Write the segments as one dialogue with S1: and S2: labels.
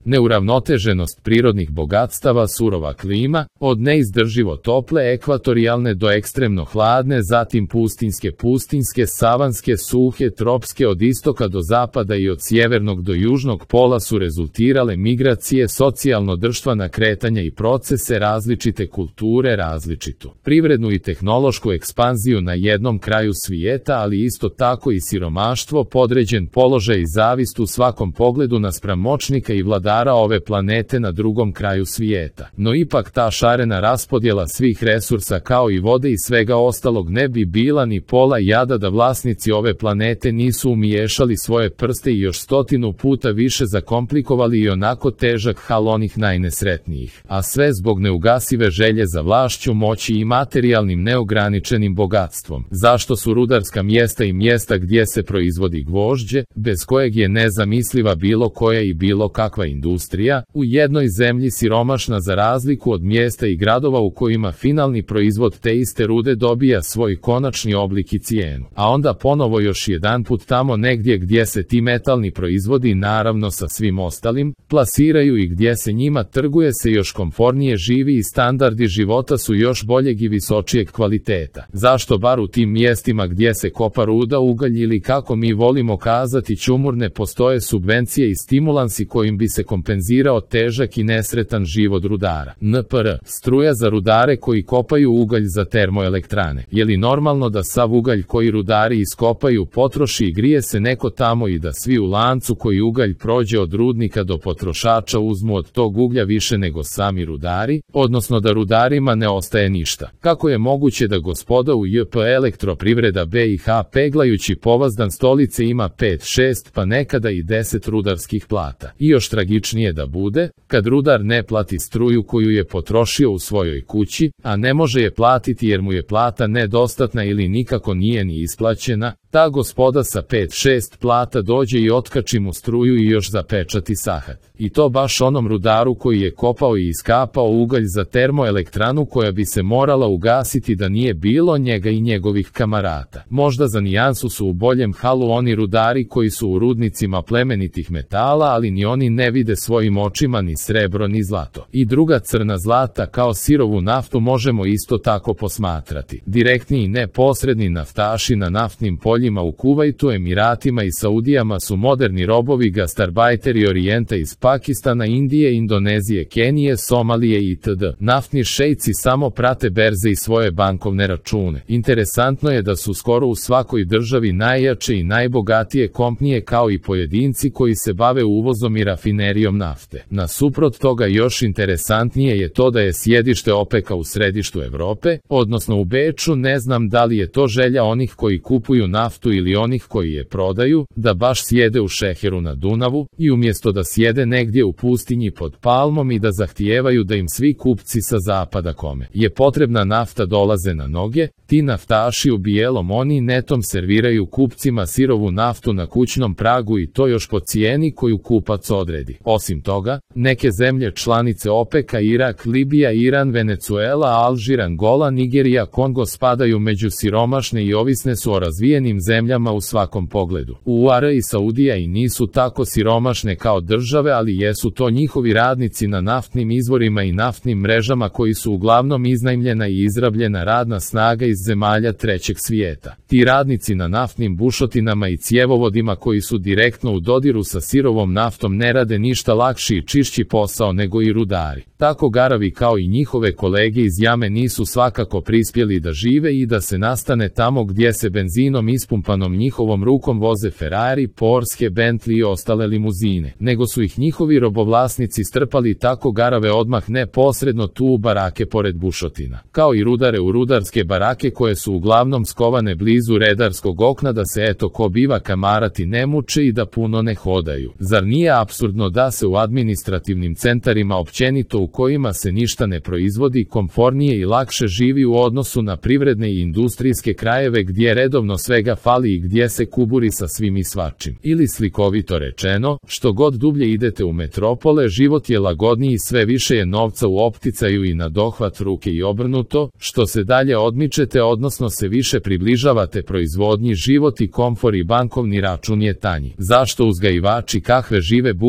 S1: Neuravnoteženost prirodnih bogatstava, surova klima, od neizdrživo tople ekvatorijalne do ekstremno hladne, zatim pustinjske, savanske, suhe, tropske, od istoka do zapada i od sjevernog do južnog pola su rezultirale migracije, socijalno-društvena kretanja i procese, različite kulture, različitu privrednu i tehnološku ekspanziju na jednom kraju svijeta, ali isto tako i siromaštvo, podređen položaj i zavist u svakom pogledu naspram moćnika i vladara ove planete na drugom kraju svijeta. No ipak ta šarena raspodjela svih resursa kao i vode i svega ostalog ne bi bila ni pola jada da vlasnici ove planete nisu umiješali svoje prste i još 100 puta više zakomplikovali i onako težak hal onih najnesretnijih. A sve zbog neugasive želje za vlašću, moći i materijalnim neograničenim bogatstvom. Zašto su rudarska mjesta i mjesta gdje se proizvodi gvožđe, bez kojeg je nezamisliva bilo koja i bilo kakva industrija, u jednoj zemlji siromašna za razliku od mjesta i gradova u kojima finalni proizvod te iste rude dobija svoj konačni oblik i cijenu. A onda ponovo još jedanput tamo negdje gdje se ti metalni proizvodi, naravno sa svim ostalim, plasiraju i gdje se njima trguje, se još komfornije živi i standardi života su još boljeg i visočijeg kvaliteta. Zašto bar u tim mjestima gdje se kopa ruda, ugalj ili kako mi volimo kazati čumur ne postoje subvencije i stimulansi kojim bi se kompenzirao težak i nesretan život rudara? NPR, struja za rudare koji kopaju ugalj za termoelektrane. Je li normalno da sav ugalj koji rudari iskopaju potroši i grije se neko tamo i da svi u lancu koji ugalj prođe od rudnika do potrošača uzmu od tog uglja više nego sami rudari, odnosno da rudarima ne ostaje ništa? Kako je moguće da gospoda u JP Elektroprivreda BiH peglajući povazdan stolice ima 5, 6 pa nekada i 10 rudarskih plata? I još tragičnije da bude, kad rudar ne plati struju koju je potrošio u svojoj kući, a ne može je platiti jer mu je plata nedostatna ili nikako nije ni isplaćena, ta gospoda sa 5-6 plata dođe i otkači mu struju i još zapečati sahat. I to baš onom rudaru koji je kopao i iskapao ugalj za termoelektranu koja bi se morala ugasiti da nije bilo njega i njegovih kamarata. Možda za nijansu su u boljem halu oni rudari koji su u rudnicima plemenitih metala, ali ni oni ne vide svojim očima ni srebro ni zlato. I druga crna zlata kao sirovu naftu možemo isto tako posmatrati. Direktni i neposredni naftaši na naftnim poljima u Kuvajtu, Emiratima i Saudijama su moderni robovi, gastarbajteri orijenta iz Pakistana, Indije, Indonezije, Kenije, Somalije itd. Naftni šejci samo prate berze i svoje bankovne račune. Interesantno je da su skoro u svakoj državi najjače i najbogatije kompanije kao i pojedinci koji se bave uvozom i rafinerijom nafte. Nasuprot toga još interesantnije je to da je sjedište OPEC-a u središtu Evrope, odnosno u Beču. Ne znam da li je to želja onih koji kupuju naftu ili onih koji je prodaju, da baš sjede u šeheru na Dunavu i umjesto da sjede negdje u pustinji pod palmom i da zahtijevaju da im svi kupci sa zapada kome je potrebna nafta dolaze na noge, ti naftaši u bijelom oni netom serviraju kupcima sirovu naftu na kućnom pragu i to još po cijeni koju kupac odredi. Osim toga, neke zemlje članice OPEC-a, Irak, Libija, Iran, Venezuela, Alžir, Angola, Nigerija, Kongo spadaju među siromašne i ovisne su o razvijenim zemljama u svakom pogledu. UAR i Saudija i nisu tako siromašne kao države, ali jesu to njihovi radnici na naftnim izvorima i naftnim mrežama koji su uglavnom iznajmljena i izrabljena radna snaga iz zemalja trećeg svijeta. Ti radnici na naftnim bušotinama i cjevovodima koji su direktno u dodiru sa sirovom naftom ne rade ništa lakši i čišći posao nego i rudari. Tako garavi kao i njihove kolege iz jame nisu svakako prispjeli da žive i da se nastane tamo gdje se benzinom ispumpanom njihovom rukom voze Ferrari, Porsche, Bentley i ostale limuzine, nego su ih njihovi robovlasnici strpali tako garave odmah neposredno tu u barake pored bušotina. Kao i rudare u rudarske barake koje su uglavnom skovane blizu redarskog okna da se eto ko biva kamarati ne muče i da puno ne hodaju. Zar nije apsurdno da se u administrativnim centarima općenito u kojima se ništa ne proizvodi komfornije i lakše živi u odnosu na privredne i industrijske krajeve gdje redovno svega fali i gdje se kuburi sa svim i svačim? Ili slikovito rečeno, što god dublje idete u metropole, život je lagodniji, sve više je novca u opticaju i na dohvat ruke i obrnuto, što se dalje odmičete, odnosno se više približavate proizvodnji, život i komfor i bankovni račun je tanji. Zašto uzgajivači kahve žive bukvalno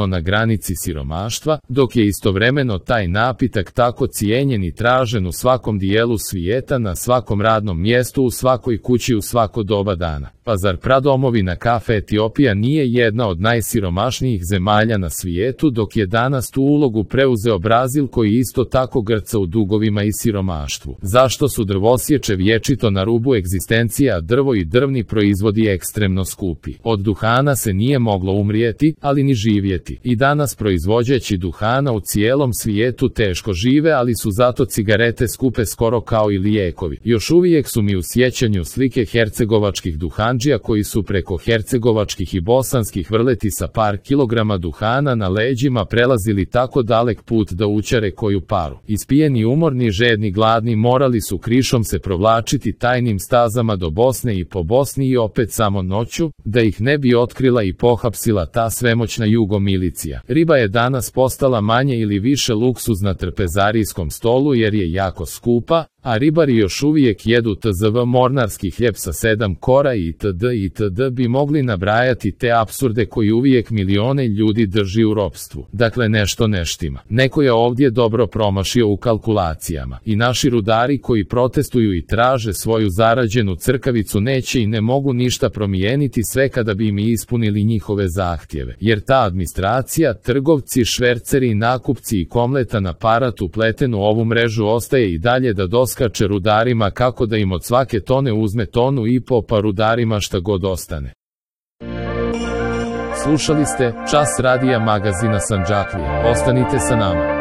S1: na granici siromaštva, dok je istovremeno taj napitak tako cijenjen i tražen u svakom dijelu svijeta, na svakom radnom mjestu, u svakoj kući, u svako doba dana. Pa zar pradomovina kafe Etiopija nije jedna od najsiromašnijih zemalja na svijetu, dok je danas tu ulogu preuzeo Brazil koji isto tako grca u dugovima i siromaštvu? Zašto su drvosječe vječito na rubu egzistencije, a drvo i drvni proizvodi ekstremno skupi? Od duhana se nije moglo umrijeti, ali ni živjeti. I danas proizvođači duhana u cijelom svijetu teško žive, ali su zato cigarete skupe skoro kao i lijekovi. Još uvijek su mi u sjećanju slike hercegovačkih duhanđija koji su preko hercegovačkih i bosanskih vrleti sa par kilograma duhana na leđima prelazili tako dalek put da učare koju paru. Ispijeni, umorni, žedni, gladni morali su krišom se provlačiti tajnim stazama do Bosne i po Bosni i opet samo noću, da ih ne bi otkrila i pohapsila ta svemoćna jugomilicija. Riba je danas postala manje ili više luksuz na trpezarijskom stolu jer je jako skupa, a ribari još uvijek jedu tzv. Mornarski hljeb sa 7 kora itd. Bi mogli nabrajati te apsurde koji uvijek milione ljudi drži u ropstvu. Dakle, nešto ne štima. Neko je ovdje dobro promašio u kalkulacijama. I naši rudari koji protestuju i traže svoju zarađenu crkavicu neće i ne mogu ništa promijeniti sve kada bi im ispunili njihove zahtjeve. Jer ta administracija, trgovci, šverceri, nakupci i kompletan aparat upleten u ovu mrežu ostaje i dalje da doskače rudarima kako da im od svake tone uzme 1,5 tonu, pa rudarima šta god ostane. Slušali ste Čas radija magazina Sandžaklija. Ostanite sa nama.